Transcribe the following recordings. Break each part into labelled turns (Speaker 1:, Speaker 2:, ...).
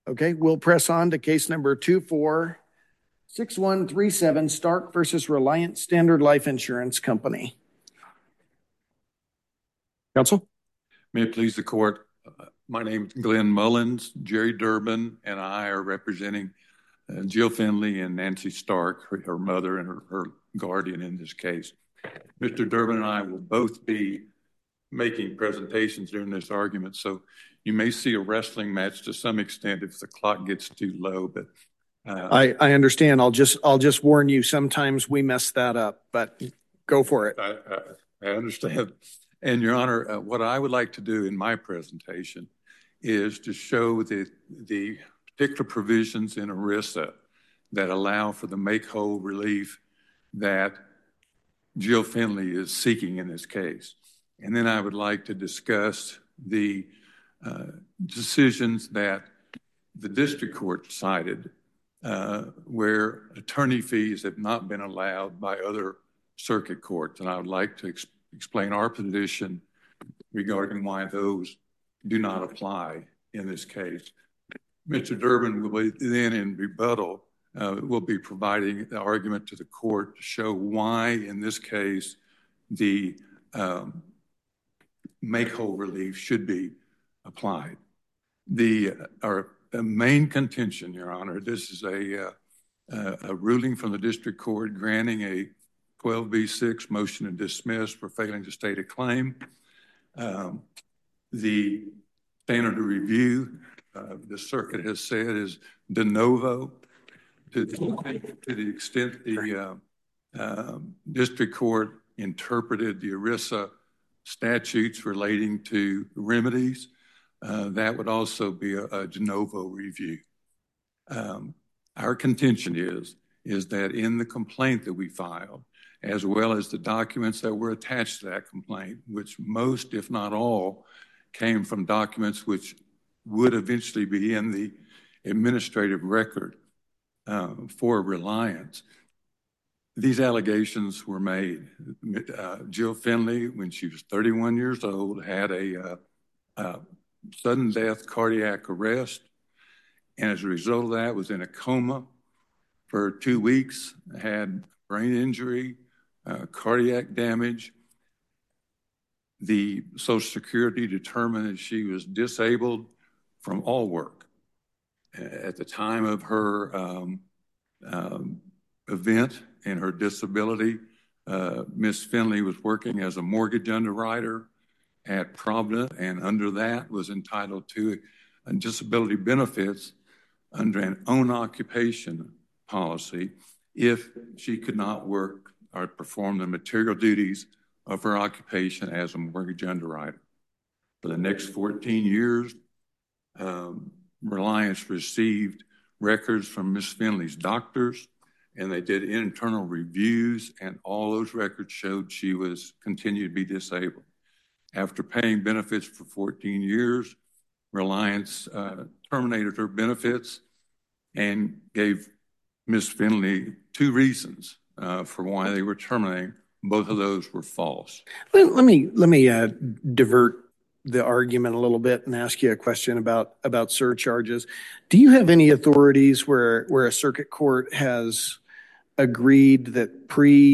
Speaker 1: Okay, we'll press on to case number 246137, Stark versus Reliant Standard Life Insurance Company. Counsel?
Speaker 2: May it please the court. My name is Glenn Mullins. Jerry Durbin and I are representing Jill Finley and Nancy Stark, her mother and her guardian in this case. Mr. Durbin and I will both be making presentations during this argument, so you may see a wrestling match to some extent if the clock gets too low. But
Speaker 1: I understand. I'll just warn you. Sometimes we mess that up, but go for it.
Speaker 2: I understand. And Your Honor, what I would like to do in my presentation is to show the particular provisions in ERISA that allow for the make-whole relief that Jill Finley is seeking in this case. And then I would like to discuss the decisions that the district court cited where attorney fees have not been allowed by other circuit courts. And I would like to explain our position regarding why those do not apply in this case. Mr. Durbin will then, in rebuttal, will be providing the argument to the court to show why, in this case, the make-whole relief should be applied. Our main contention, Your Honor, this is a ruling from the district court granting a 12B6 motion to dismiss for failing to state a claim. The standard of review, the circuit has said, is de novo. To the extent the district court interpreted the ERISA statutes relating to remedies, that would also be a de novo review. Our contention is that in the complaint that we filed, as well as the documents that were attached to that complaint, which most, if not all, came from documents which would eventually be in the administrative record for Reliance, these allegations were made. Jill Finley, when she was 31 years old, had a sudden death cardiac arrest, and as a result of that was in a coma for 2 weeks, had brain injury, cardiac damage. The Social Security determined that she was disabled from all work. At the time of her event and her disability, Ms. Finley was working as a mortgage underwriter at Provident, and under that was entitled to disability benefits under an own occupation policy if she could not work or perform the material duties of her occupation as a mortgage underwriter. For the next 14 years, Reliance received records from Ms. Finley's doctors, and they did internal reviews, and all those records showed she was continued to be disabled. After paying benefits for 14 years, Reliance terminated her benefits and gave Ms. Finley 2 reasons for why they were terminating. Both of those were false.
Speaker 1: Let me divert the argument a little bit and ask you a question about surcharges. Do you have any authorities where a circuit court has agreed that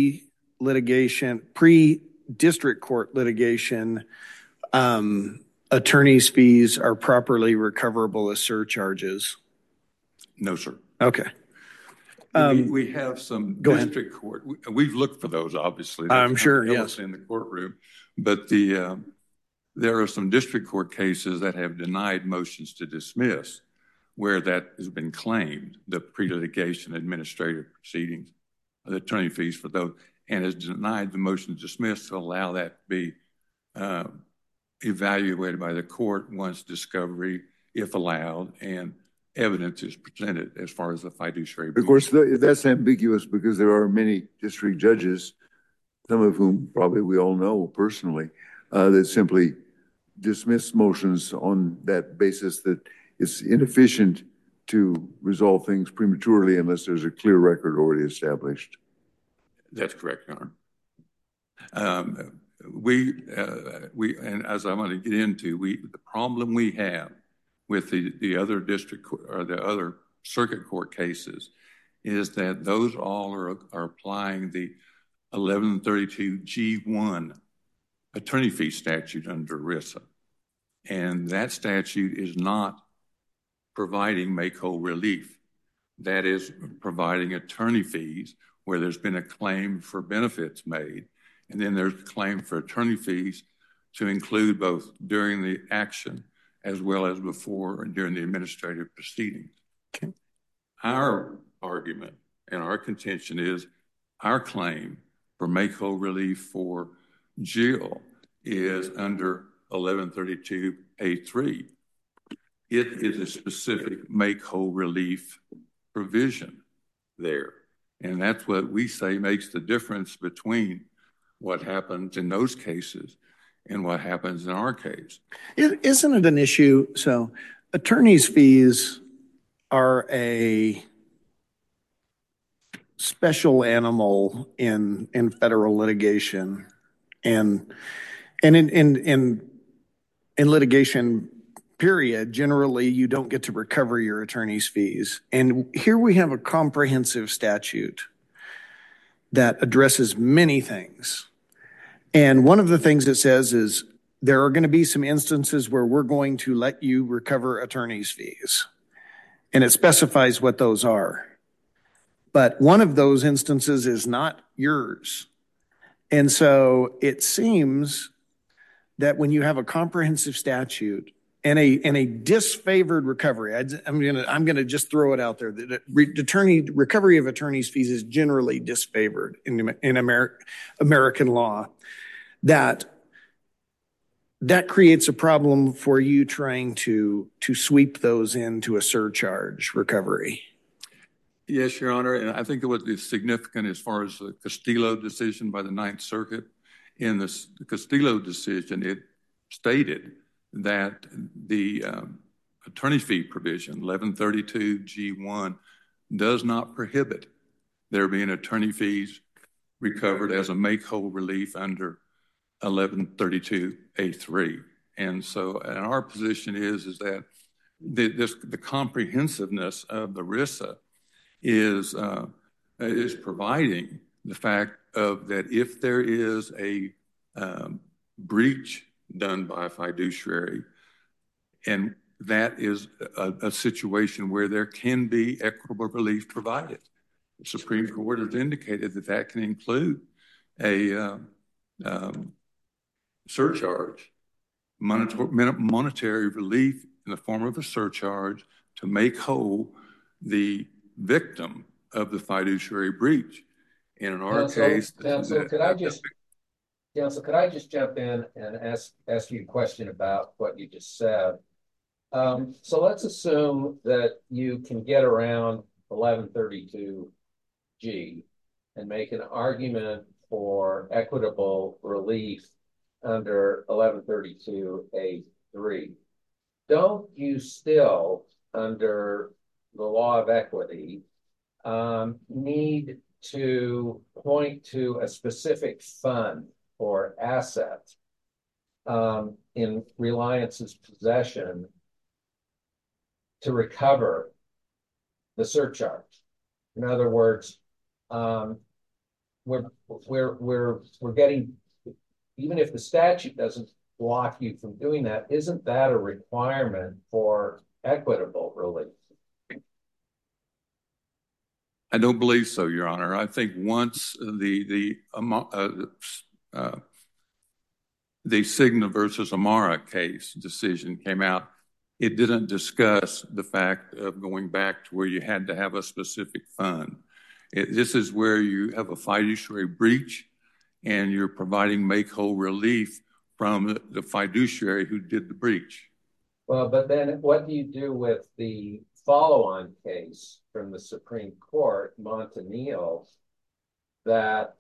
Speaker 1: pre-district court litigation attorney's fees are properly recoverable as surcharges?
Speaker 2: No, sir.
Speaker 1: Okay.
Speaker 2: We have some district court. We've looked for those, obviously.
Speaker 1: I'm sure, yes.
Speaker 2: In the courtroom. But there are some district court cases that have denied motions to dismiss where that has been claimed, the pre-litigation administrative proceedings, the attorney fees for those, and has denied the motion to dismiss to allow that to be evaluated by the court once discovery, if allowed, and evidence is presented as far as the fiduciary.
Speaker 3: Of course, that's ambiguous because there are many district judges, some of whom probably we all know personally, that simply dismiss motions on that basis that it's inefficient to resolve things prematurely unless there's a clear record already established.
Speaker 2: That's correct, Your Honor. We and as I'm going to get into, the problem we have with the other district or the other circuit court cases is that those all are applying the 1132 G1 attorney fee statute under ERISA. And that statute is not providing make-whole relief. That is providing attorney fees where there's been a claim for benefits made, and then there's a claim for attorney fees to include both during the action as well as before and during the administrative proceedings.
Speaker 1: Okay.
Speaker 2: Our argument and our contention is our claim for make-whole relief for Jill is under 1132A3. It is a specific make-whole relief provision there. And that's what we say makes the difference between what happens in those cases and what happens in our case.
Speaker 1: Isn't it an issue? So attorney's fees are a special animal in federal litigation, and in litigation period, generally you don't get to recover your attorney's fees. And here we have a comprehensive statute that addresses many things. And one of the things it says is there are going to be some instances where we're going to let you recover attorney's fees. And it specifies what those are. But one of those instances is not yours. And so it seems that when you have a comprehensive statute and a disfavored recovery, I'm gonna just throw it out there that recovery of attorney's fees is generally disfavored in American law. That creates a problem for you trying to sweep those into a surcharge recovery.
Speaker 2: Yes, Your Honor, and I think what is significant as far as the Castillo decision by the Ninth Circuit, in the Castillo decision, it stated that the attorney fee provision, 1132 G1, does not prohibit there being attorney fees recovered as a make-whole relief under 1132A3. And so and our position is that the comprehensiveness of the ERISA is providing the fact of that if there is a breach done by a fiduciary, and that is a situation where there can be equitable relief provided. The Supreme Court has indicated that that can include a surcharge, monetary relief in the form of a surcharge to make whole the victim of the fiduciary breach. And in our case,
Speaker 4: Counsel, could I just jump in and ask you a question about what you just said? So let's assume that you can get around 1132G and make an argument for equitable relief under 1132A3. Don't you still, under the law of equity, need to point to a specific fund or asset in Reliance's possession to recover the surcharge? In other words, we're getting, even if the statute doesn't block you from doing that, isn't that a requirement for equitable relief?
Speaker 2: I don't believe so, Your Honor. I think once the Cigna versus Amara case decision came out, it didn't discuss the fact of going back to where you had to have a specific fund. This is where you have a fiduciary breach and you're providing make-whole relief from the fiduciary who did the breach.
Speaker 4: Well, but then what do you do with the follow-on case from the Supreme Court, Montanil, that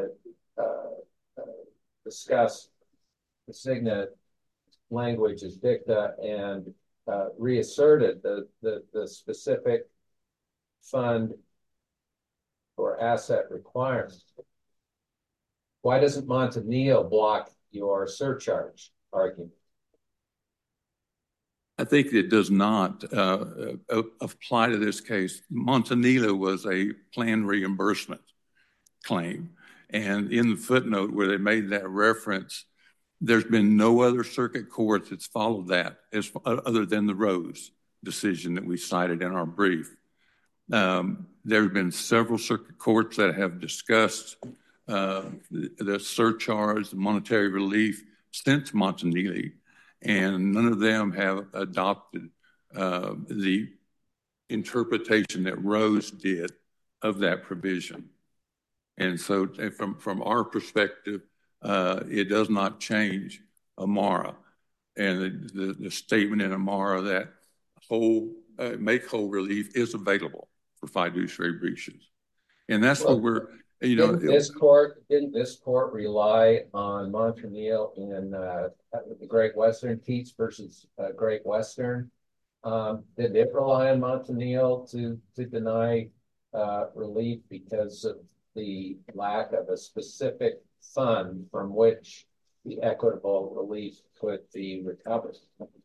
Speaker 4: discussed the Cigna language as dicta and reasserted the specific fund or asset requirements? Why doesn't Montanil block your surcharge argument?
Speaker 2: I think it does not apply to this case. Montanita was a planned reimbursement claim. And in the footnote where they made that reference, there's been no other circuit court that's followed that other than the Rose decision that we cited in our brief. There have been several circuit courts that have discussed the surcharge, the monetary relief since Montanita, and none of them have adopted the interpretation that Rose did of that provision. And so from our perspective, it does not change Amara. And the statement in Amara that make whole relief is available for fiduciary breaches. And that's what we're,
Speaker 4: Didn't this court rely on Montreal in the Great Western, Keats versus Great Western? Did it rely on Montreal to deny relief because of the lack of a specific fund from which the equitable relief could be recovered?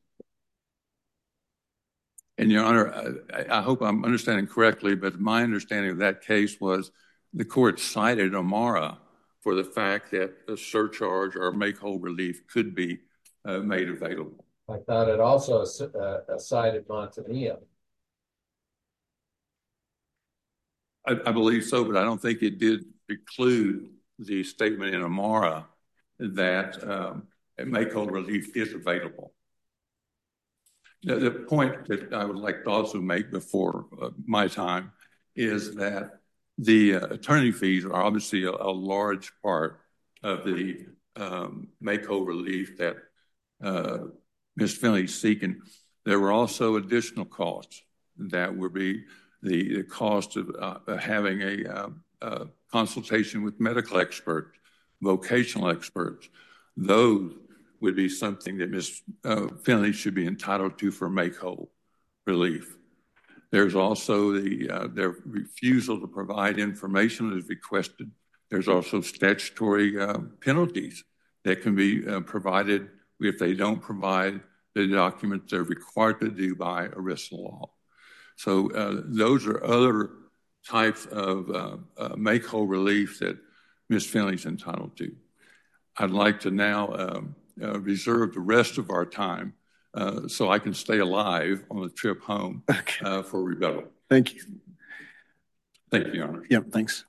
Speaker 2: And Your Honor, I hope I'm understanding correctly, but my understanding of that case was the court cited Amara for the fact that a surcharge or make whole relief could be made available.
Speaker 4: I thought it also cited Montreal.
Speaker 2: I believe so, but I don't think it did preclude the statement in Amara that make whole relief is available. The point that I would like to also make before my time is that the attorney fees are obviously a large part of the make whole relief that Ms. Finley is seeking. There were also additional costs that would be the cost of having a consultation with medical experts, vocational experts. Those would be something that Ms. Finley should be entitled to for make whole relief. There's also their refusal to provide information that is requested. There's also statutory penalties that can be provided if they don't provide the documents they're required to do by ERISA law. So those are other types of make whole relief that Ms. Finley is entitled to. I'd like to now reserve the rest of our time so I can stay alive on the trip home for rebuttal.
Speaker 1: Thank you.
Speaker 2: Thank you, Your Honor.
Speaker 1: Yep, thanks.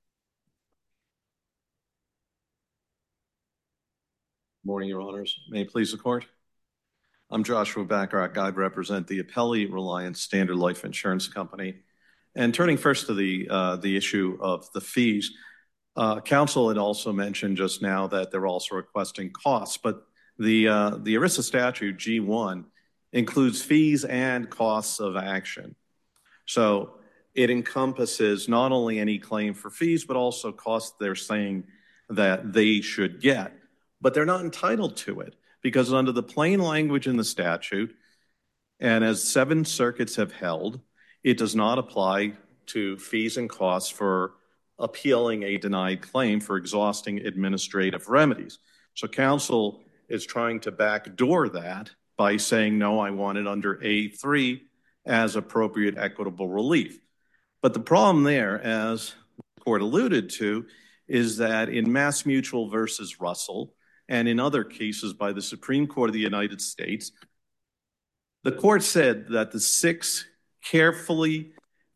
Speaker 5: Morning, Your Honors. May it please the Court? I'm Joshua Bacharach. I represent the Appellee Reliance Standard Life Insurance Company. And turning first to the issue of the fees, counsel had also mentioned just now that they're also requesting costs, but the ERISA statute, G1, includes fees and costs of action. So it encompasses not only any claim for fees, but also costs they're saying that they should get, but they're not entitled to it because under the plain language in the statute, and as 7 circuits have held, it does not apply to fees and costs for appealing a denied claim for exhausting administrative remedies. So counsel is trying to backdoor that by saying, no, I want it under A3 as appropriate equitable relief. But the problem there, as the court alluded to, is that in MassMutual versus Russell, and in other cases by the Supreme Court of the United States, the court said that the 6 carefully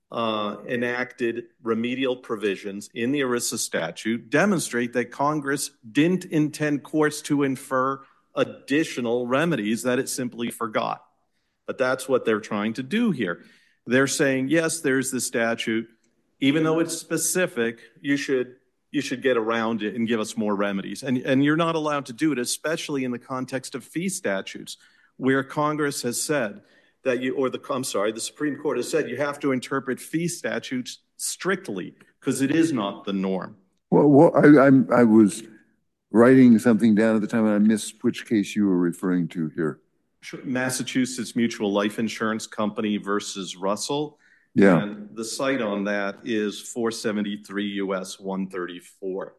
Speaker 5: enacted remedial provisions in the ERISA statute demonstrate that Congress didn't intend courts to infer additional remedies that it simply forgot. But that's what they're trying to do here. They're saying, yes, there's the statute. Even though it's specific, you should get around it and give us more remedies. And you're not allowed to do it, especially in the context of fee statutes, where Congress has said that the Supreme Court has said you have to interpret fee statutes strictly because it is not the norm.
Speaker 3: Well, I was writing something down at the time and I missed which case you were referring to here.
Speaker 5: Massachusetts Mutual Life Insurance Company versus Russell.
Speaker 3: Yeah.
Speaker 5: And the site on that is 473 U.S. 134.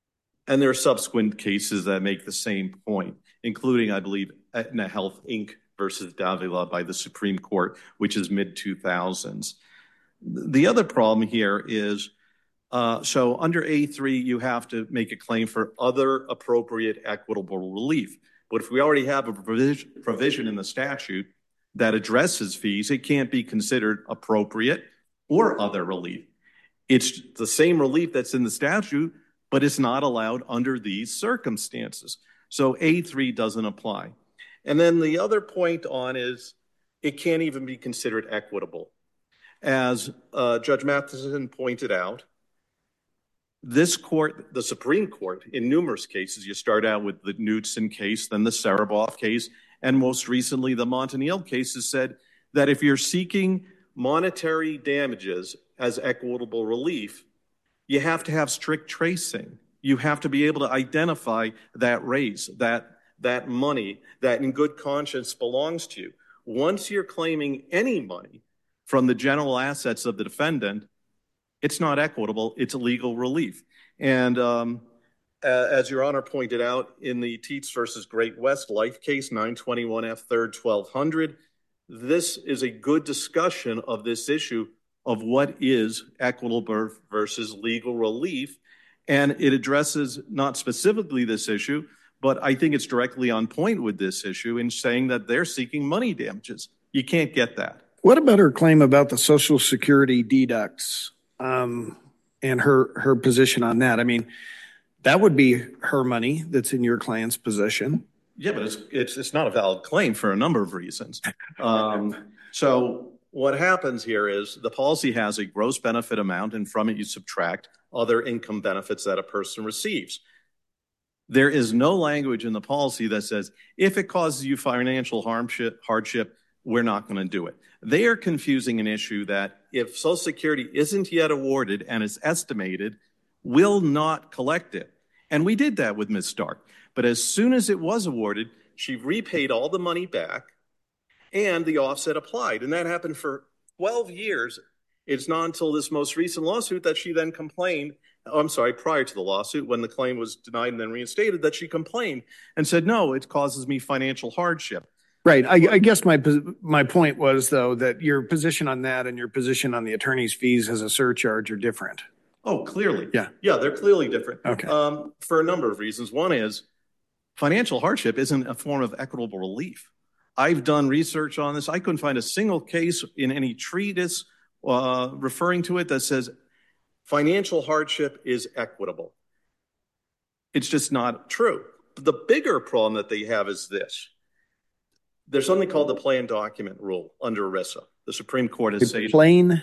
Speaker 5: And there are subsequent cases that make the same point, including, I believe, Aetna Health Inc. versus Davila by the Supreme Court, which is mid-2000s. The other problem here is, so under A3, you have to make a claim for other appropriate equitable relief. But if we already have a provision in the statute that addresses fees, it can't be considered appropriate or other relief. It's the same relief that's in the statute, but it's not allowed under these circumstances. So A3 doesn't apply. And then the other point on is it can't even be considered equitable. As Judge Matheson pointed out, this court, the Supreme Court, in numerous cases, you start out with the Knudsen case, then the Sereboff case, and most recently the Montanil case has said that if you're seeking monetary damages as equitable relief, you have to have strict tracing. You have to be able to identify that raise, that money that in good conscience belongs to you. Once you're claiming any money from the general assets of the defendant, it's not equitable, it's legal relief. And as Your Honor pointed out, in the Teets versus Great West Life case, 921 F. 3rd, 1200, this is a good discussion of this issue of what is equitable versus legal relief. And it addresses not specifically this issue, but I think it's directly on point with this issue in saying that they're seeking money damages. You can't get that.
Speaker 1: What about her claim about the Social Security deducts and her position on that? I mean, that would be her money that's in your client's possession.
Speaker 5: Yeah, but it's not a valid claim for a number of reasons. So what happens here is the policy has a gross benefit amount, and from it you subtract other income benefits that a person receives. There is no language in the policy that says, if it causes you financial hardship, we're not going to do it. They are confusing an issue that if Social Security isn't yet awarded and is estimated, will not collect it. And we did that with Ms. Stark. But as soon as it was awarded, she repaid all the money back and the offset applied. And that happened for 12 years. It's not until this most recent lawsuit that she then complained. Prior to the lawsuit, when the claim was denied and then reinstated, that she complained and said, no, it causes me financial hardship.
Speaker 1: Right. I guess my point was, though, that your position on that and your position on the attorney's fees as a surcharge are different.
Speaker 5: Oh, clearly.
Speaker 1: Yeah.
Speaker 5: Yeah, they're clearly different.
Speaker 1: Okay.
Speaker 5: For a number of reasons. One is financial hardship isn't a form of equitable relief. I've done research on this. I couldn't find a single case in any treatise referring to it that says financial hardship is equitable. It's just not true. But the bigger problem that they have is this. There's something called the plan document rule under ERISA. The Supreme Court has said
Speaker 1: plan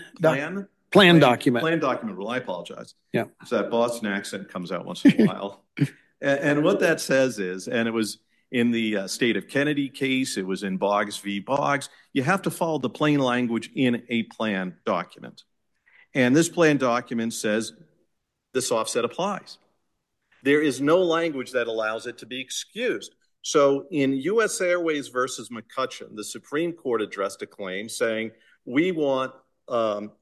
Speaker 1: document
Speaker 5: rule. I apologize.
Speaker 1: Yeah.
Speaker 5: So that Boston accent comes out once in a while. And what that says is, and it was in the State of Kennedy case, it was in Boggs v. Boggs, you have to follow the plain language in a plan document. And this plan document says this offset applies. There is no language that allows it to be excused. So in U.S. Airways versus McCutcheon, the Supreme Court addressed a claim saying we want to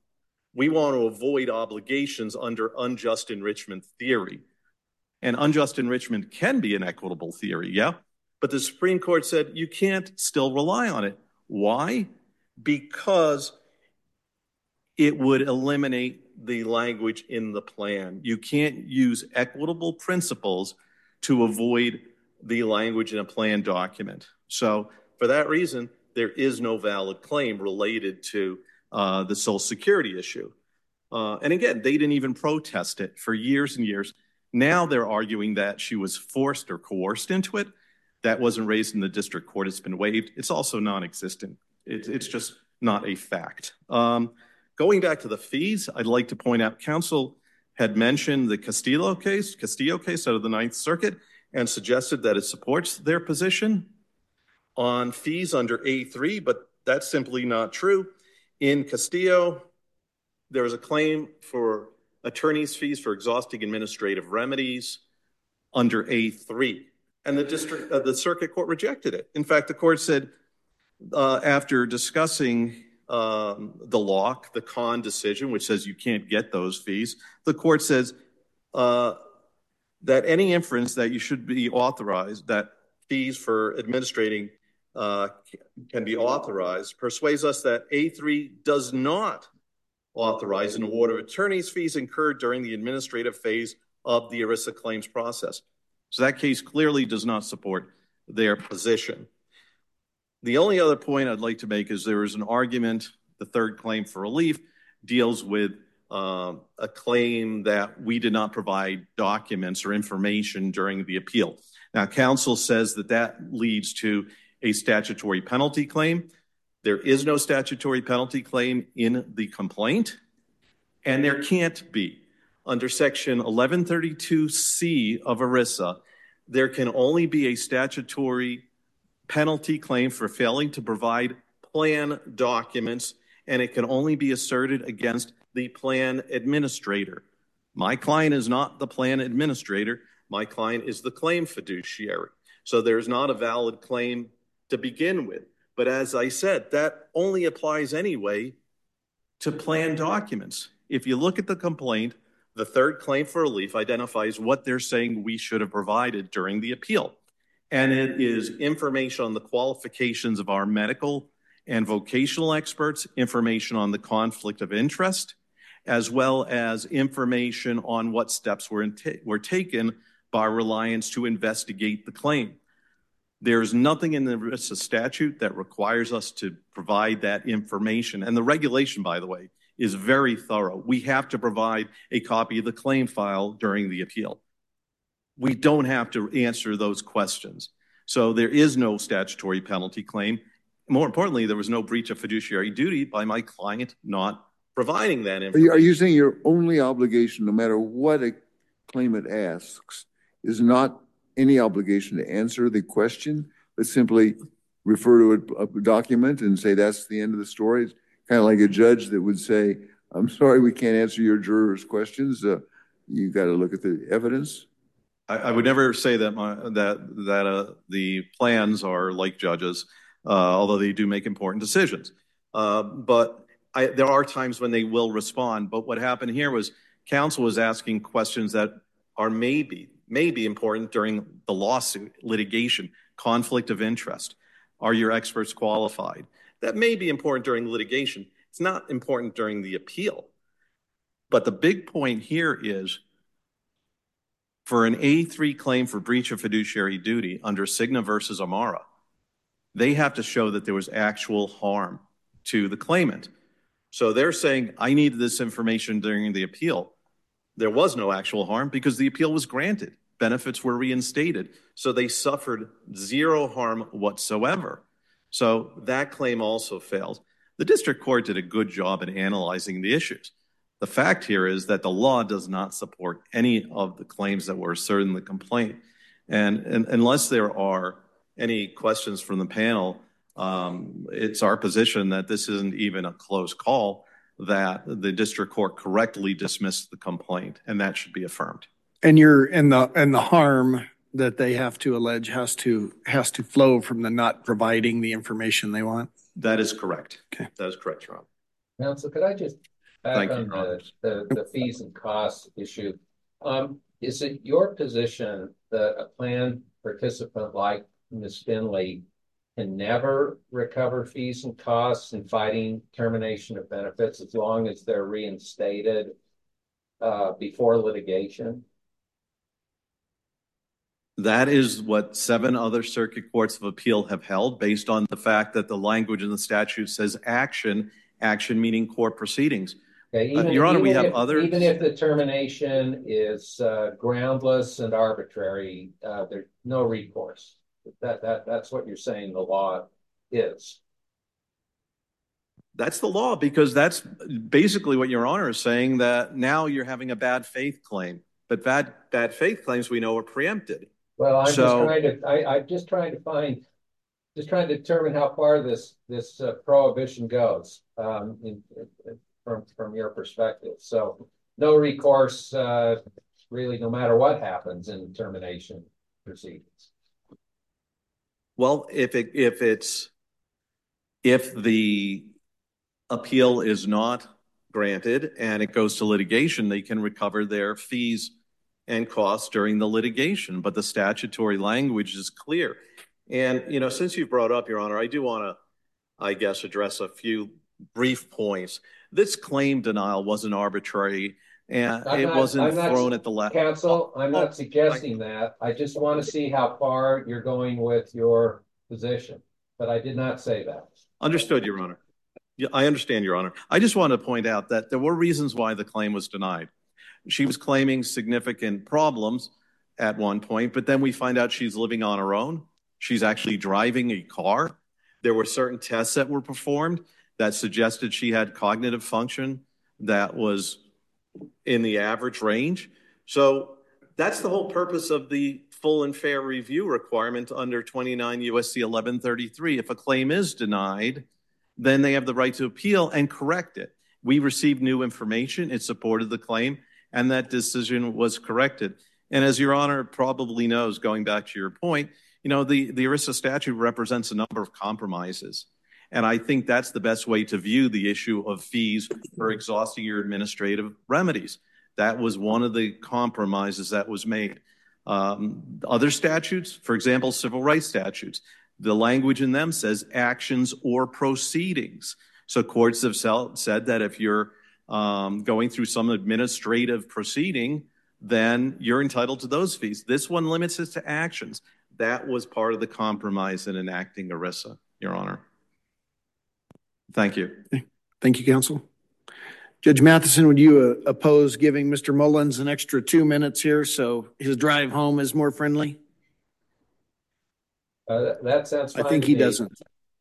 Speaker 5: avoid obligations under unjust enrichment theory. And unjust enrichment can be an equitable theory, yeah? But the Supreme Court said you can't still rely on it. Why? Because it would eliminate the language in the plan. You can't use equitable principles to avoid the language in a plan document. So for that reason, there is no valid claim related to the Social Security issue. And again, they didn't even protest it for years and years. Now they're arguing that she was forced or coerced into it. That wasn't raised in the district court. It's been waived. It's also non-existent. It's just not a fact. Going back to the fees, I'd like to point out counsel had mentioned the Castillo case out of the Ninth Circuit and suggested that it supports their position on fees under A3, but that's simply not true. In Castillo, there was a claim for attorney's fees for exhausting administrative remedies under A3, and the circuit court rejected it. In fact, the court said, after discussing the Locke, the Kahn decision, which says you can't get those fees, the court says that any inference that you should be authorized, that fees for administrating can be authorized persuades us that A3 does not authorize an award of attorney's fees incurred during the administrative phase of the ERISA claims process. So that case clearly does not support their position. The only other point I'd like to make is there is an argument, the third claim for relief deals with a claim that we did not provide documents or information during the appeal. Now, counsel says that that leads to a statutory penalty claim. There is no statutory penalty claim in the complaint, and there can't be. Under Section 1132C of ERISA, there can only be a statutory penalty claim for failing to provide plan documents, and it can only be asserted against the plan administrator. My client is not the plan administrator. My client is the claim fiduciary. So there's not a valid claim to begin with. But as I said, that only applies anyway to plan documents. If you look at the complaint, the third claim for relief identifies what they're saying we should have provided during the appeal. And it is information on the qualifications of our medical and vocational experts, information on the conflict of interest, as well as information on what steps were taken by Reliance to investigate the claim. There's nothing in the ERISA statute that requires us to provide that information. And the regulation, by the way, is very thorough. We have to provide a copy of the claim file during the appeal. We don't have to answer those questions. So there is no statutory penalty claim. More importantly, there was no breach of fiduciary duty by my client not providing that information.
Speaker 3: Are you saying your only obligation, no matter what a claimant asks, is not any obligation to answer the question, but simply refer to a document and say that's the end of the story? It's kind of like a judge that would say, I'm sorry, we can't answer your jurors' questions. You got to look at the evidence.
Speaker 5: I would never say that the plans are like judges, although they do make important decisions. But there are times when they will respond. But what happened here was counsel was asking questions that are maybe important during the lawsuit, litigation, conflict of interest. Are your experts qualified? That may be important during litigation. It's not important during the appeal. But the big point here is for an A3 claim for breach of fiduciary duty under Cigna versus Amara, they have to show that there was actual harm to the claimant. So they're saying, I need this information during the appeal. There was no actual harm because the appeal was granted. Benefits were reinstated. So they suffered zero harm whatsoever. So that claim also failed. The district court did a good job in analyzing the issues. The fact here is that the law does not support any of the claims that were asserted in the complaint. And unless there are any questions from the panel, it's our position that this isn't even a close call, that the district court correctly dismissed the complaint, and that should be affirmed.
Speaker 1: And the harm that they have to allege has to flow from the not providing the information they want.
Speaker 5: That is correct.
Speaker 1: Okay.
Speaker 5: That is correct, Your Honor.
Speaker 4: Counsel, could I just back on the fees and costs issue? Is it your position that a plan participant like Ms. Finley can never recover fees and costs in fighting termination of benefits as long as they're reinstated before litigation?
Speaker 5: That is what 7 other circuit courts of appeal have held, based on the fact that the language in the statute says action meaning court proceedings.
Speaker 4: Okay,
Speaker 5: Your Honor, we have others.
Speaker 4: Even if the termination is groundless and arbitrary, there's no recourse. That's what you're saying the law is.
Speaker 5: That's the law, because that's basically what Your Honor is saying, that now you're having a bad faith claim. But bad faith claims we know are preempted.
Speaker 4: Well, I'm just trying to determine how far this prohibition goes from your perspective. So no recourse, really, no matter what happens in termination proceedings.
Speaker 5: Well, if the appeal is not granted and it goes to litigation, they can recover their fees and costs during the litigation. But the statutory language is clear. And, you know, since you brought up, Your Honor, I do want to, I guess, address a few brief points. This claim denial wasn't arbitrary, and it wasn't thrown at the left.
Speaker 4: Counsel, I'm not suggesting that. I just want to see how far you're going with your position. But I did not say that.
Speaker 5: Understood, Your Honor. Yeah, I understand, Your Honor. I just want to point out that there were reasons why the claim was denied. She was claiming significant problems at one point, but then we find out she's living on her own. She's actually driving a car. There were certain tests that were performed that suggested she had cognitive function that was in the average range. So that's the whole purpose of the full and fair review requirement under 29 U.S.C. 1133. If a claim is denied, then they have the right to appeal and correct it. We received new information. It supported the claim, and that decision was corrected. And as Your Honor probably knows, going back to your point, you know, the ERISA statute represents a number of compromises. And I think that's the best way to view the issue of fees for exhausting your administrative remedies. That was one of the compromises that was made. Other statutes, for example, civil rights statutes, the language in them says actions or proceedings. So courts have said that if you're going through some administrative proceeding, then you're entitled to those fees. This one limits it to actions. That was part of the compromise in enacting ERISA, Your Honor. Thank you.
Speaker 1: Thank you, counsel. Judge Matheson, would you oppose giving Mr. Mullins an extra 2 minutes here so his drive home is more friendly?
Speaker 4: That sounds fine.
Speaker 1: I think he doesn't.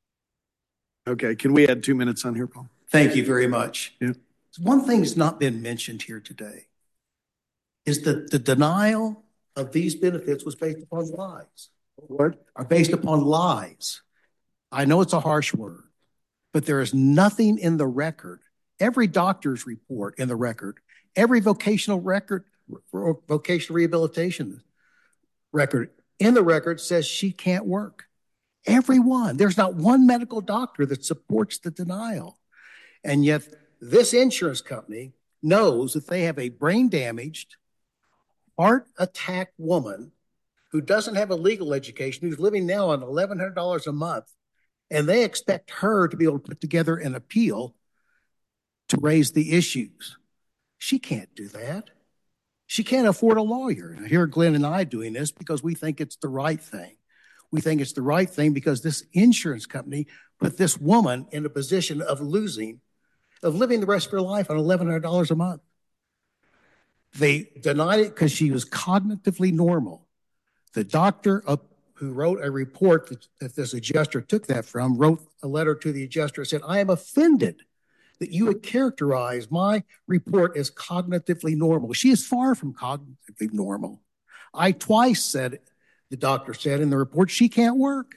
Speaker 1: Okay, can we add 2 minutes on here, Paul?
Speaker 6: Thank you very much.
Speaker 1: Yeah.
Speaker 6: One thing that's not been mentioned here today is that the denial of these benefits was based upon lies.
Speaker 1: What?
Speaker 6: Are based upon lies. I know it's a harsh word, but there is nothing in the record, every doctor's report in the record, every vocational rehabilitation record in the record says she can't work. Everyone. There's not one medical doctor that supports the denial. And yet this insurance company knows that they have a brain damaged, heart attack woman who doesn't have a legal education, who's living now on $1,100 a month, and they expect her to be able to put together an appeal to raise the issues. She can't do that. She can't afford a lawyer. And here Glenn and I doing this because we think it's the right thing. We think it's the right thing because this insurance company put this woman in a position of living the rest of her life on $1,100 a month. They denied it because she was cognitively normal. The doctor who wrote a report that this adjuster took that from wrote a letter to the adjuster and said, I am offended that you would characterize my report as cognitively normal. She is far from cognitively normal. I twice said, the doctor said in the report, she can't work.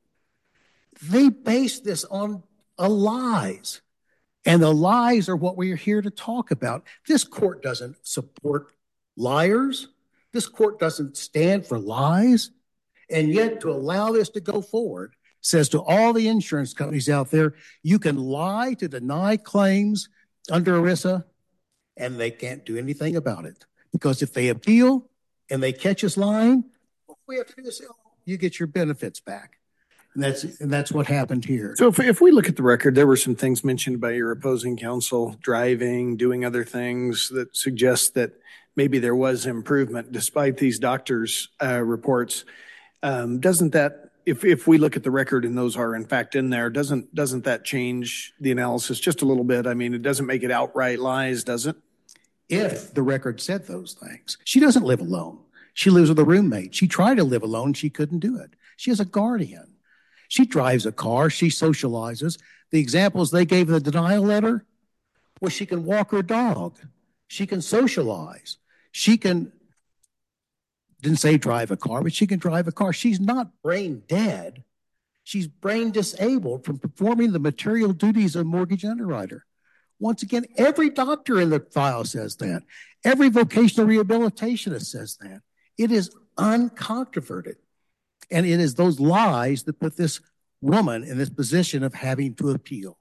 Speaker 6: They based this on lies. And the lies are what we are here to talk about. This court doesn't support liars. This court doesn't stand for lies. And yet to allow this to go forward says to all the insurance companies out there, you can lie to deny claims under ERISA, and they can't do anything about it. Because if they appeal and they catch us lying, what we have to do is say, you get your benefits back. And that's what happened here.
Speaker 1: So if we look at the record, there were some things mentioned by your opposing counsel, driving, doing other things that suggest that maybe there was improvement despite these doctors' reports. Doesn't that, if we look at the record and those are in fact in there, doesn't that change the analysis just a little bit? I mean, it doesn't make it outright lies, does it?
Speaker 6: If the record said those things. She doesn't live alone. She lives with a roommate. She tried to live alone. She couldn't do it. She has a guardian. She drives a car. She socializes. The examples they gave in the denial letter was she can walk her dog. She can socialize. She can, didn't say drive a car, but she can drive a car. She's not brain dead. She's brain disabled from performing the material duties of a mortgage underwriter. Once again, every doctor in the file says that. Every vocational rehabilitationist says that. It is uncontroverted. And it is those lies that put this woman in this position of having to appeal.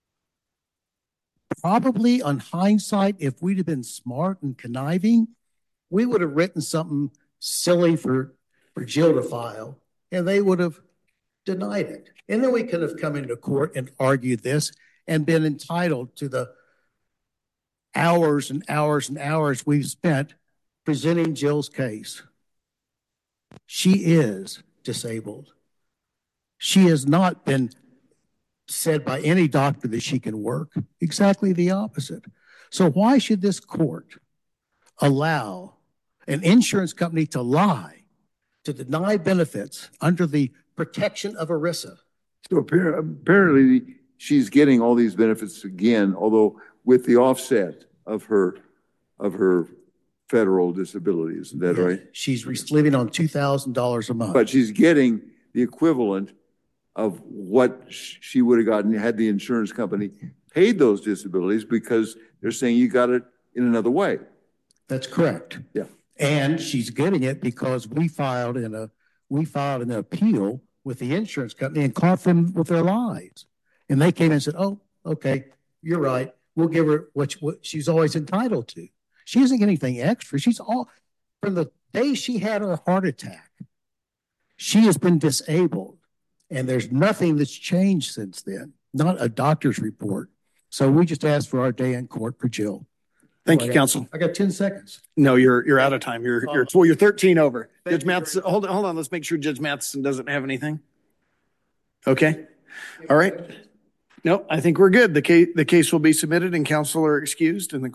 Speaker 6: Probably on hindsight, if we'd have been smart and conniving, we would have written something silly for Jill to file, and they would have denied it. And then we could have come into court and argued this and been entitled to the hours and hours and hours we've spent presenting Jill's case. She is disabled. She has not been said by any doctor that she can work. Exactly the opposite. So why should this court allow an insurance company to lie, to deny benefits under the protection of ERISA?
Speaker 3: So apparently she's getting all these benefits again, although with the offset of her federal disability. Isn't that right?
Speaker 6: She's living on $2,000 a month.
Speaker 3: But she's getting the equivalent of what she would have gotten had the insurance company paid those disabilities, because they're saying you got it in another way.
Speaker 6: That's correct.
Speaker 3: Yeah.
Speaker 6: And she's getting it because we filed an appeal with the insurance company and caught them with their lies. And they came in and said, oh, okay, you're right. We'll give her what she's always entitled to. She isn't getting anything extra. From the day she had her heart attack, she has been disabled. And there's nothing that's changed since then, not a doctor's report. So we just asked for our day in court for Jill.
Speaker 1: Thank you, counsel.
Speaker 6: I got 10 seconds.
Speaker 1: No, you're out of time. You're 13 over. Judge Matheson, hold on. Let's make sure Judge Matheson doesn't have anything. Okay. All right. No, I think we're good. The case will be submitted and counsel are excused, and the